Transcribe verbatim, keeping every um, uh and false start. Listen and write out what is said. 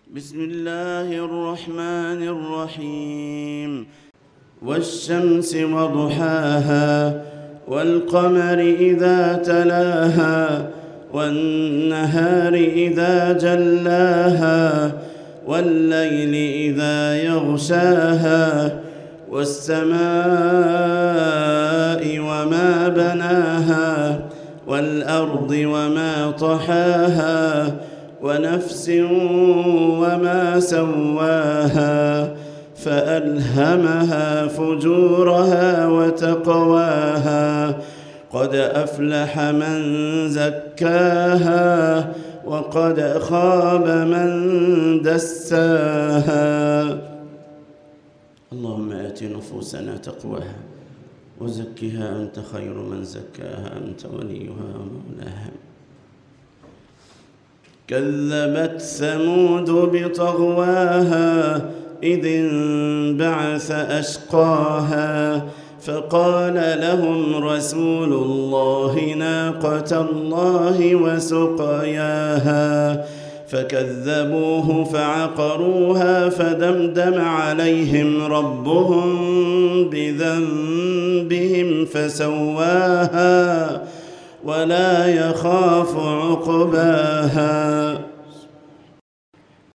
بسم الله الرحمن الرحيم. والشمس وضحاها والقمر إذا تلاها والنهار إذا جلاها والليل إذا يغشاها والسماء وما بناها والأرض وما طحاها ونفس وما سواها فألهمها فجورها وتقواها قد أفلح من زكاها وقد خاب من دساها. اللهم آت نفوسنا تقواها وزكها أنت خير من زكاها أنت وليها ومولاها. كذبت ثمود بطغواها إذ انبعث أشقاها فقال لهم رسول الله ناقة الله وسقياها فكذبوه فعقروها فدمدم عليهم ربهم بذنبهم فسواها ولا يخاف عقباها.